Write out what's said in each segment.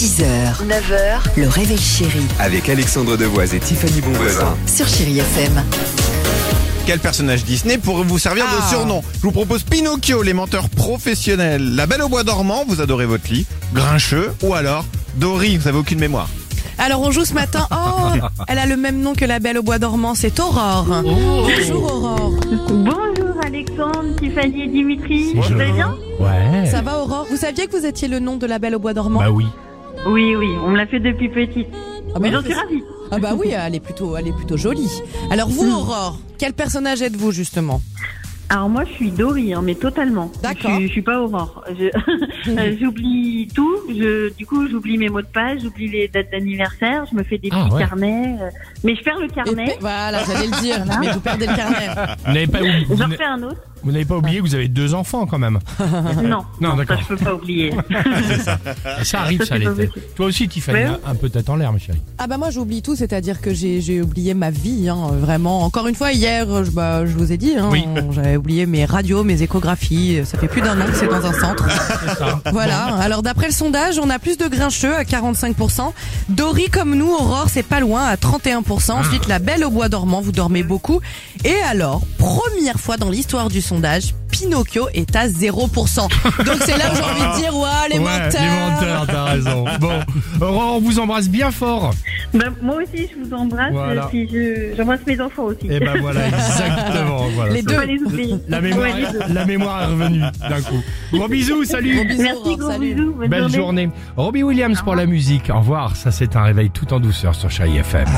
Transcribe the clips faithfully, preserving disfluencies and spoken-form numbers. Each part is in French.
six heures, neuf heures, le réveil chéri Avec Alexandre Devoise et Tiffany Bonvoisin. sur Chéri F M. Quel personnage Disney pourrait vous servir Ah. de surnom? Je vous propose Pinocchio, les menteurs professionnels. La Belle au bois dormant, vous adorez votre lit. Grincheux, ou alors Dory, vous avez aucune mémoire. Alors on joue ce matin. Oh, elle a le même nom que la Belle au bois dormant, c'est Aurore. Bonjour Aurore. Bonjour Alexandre, Tiffany et Dimitri, vous allez bien? Ouais. Ça va Aurore? Vous saviez que vous étiez le nom de la Belle au bois dormant? Bah oui. Oui, oui, on me l'a fait depuis petite. Ah bah, Mais j'en oui, suis c'est- ravie. Ah bah oui, elle est plutôt, elle est plutôt jolie. Alors vous Aurore, quel personnage êtes-vous justement? Alors moi je suis Dory, hein, mais totalement. D'accord. Je, suis- je suis pas Aurore. Je- euh, J'oublie tout. Je, du coup j'oublie mes mots de passe, j'oublie les dates d'anniversaire, je me fais des Ah, petits ouais. carnets. euh, mais je perds le Et- carnet. Voilà, j'allais le dire, mais vous perdez le carnet. Vous n'avez pas, vous, J'en n'a- refais un autre. vous n'avez pas oublié que vous avez deux enfants quand même. Non, Non, non, d'accord. ça je peux pas oublier. Ça arrive, Ça, ça, c'est les pas têtes. possible. Toi aussi, Tiffany, Ouais. un peu tête en l'air, ma chérie. Ah bah moi j'oublie tout, c'est-à-dire que j'ai j'ai oublié ma vie, hein, vraiment. Encore une fois hier, je, bah, je vous ai dit, hein, Oui. j'avais oublié mes radios, mes échographies. Ça fait plus d'un an que c'est dans un centre. C'est ça. Voilà. Alors d'après le sondage, on a plus de grincheux à quarante-cinq pour cent. Dory comme nous, Aurore c'est pas loin à trente et un pour cent. Ensuite la Belle au bois dormant, vous dormez beaucoup. Et alors, première fois dans l'histoire du sondage, Pinocchio est à zéro pour cent. Donc c'est là où j'ai envie de dire, ouais, les Ouais, menteurs. les menteurs, t'as raison. Bon, Aurore, on vous embrasse bien fort. Ben, moi aussi je vous embrasse, Voilà. euh, puis je- j'embrasse mes enfants aussi. Et ben voilà, exactement. Voilà. Les Faut deux. pas les oublier. La mémoire, Ouais, les deux. la mémoire est revenue d'un coup. Gros bisous, Gros salut. bisous, Merci, Aurore, gros salut. bisous, bonne Belle journée. Robbie Williams pour la musique. Au revoir. Ça, c'est un réveil tout en douceur sur Chéri F M.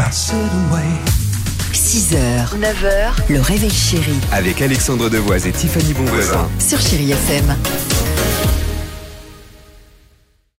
six heures, neuf heures, le réveil chéri Avec Alexandre Devoise et Tiffany Bonvoisin. sur Chéri F M.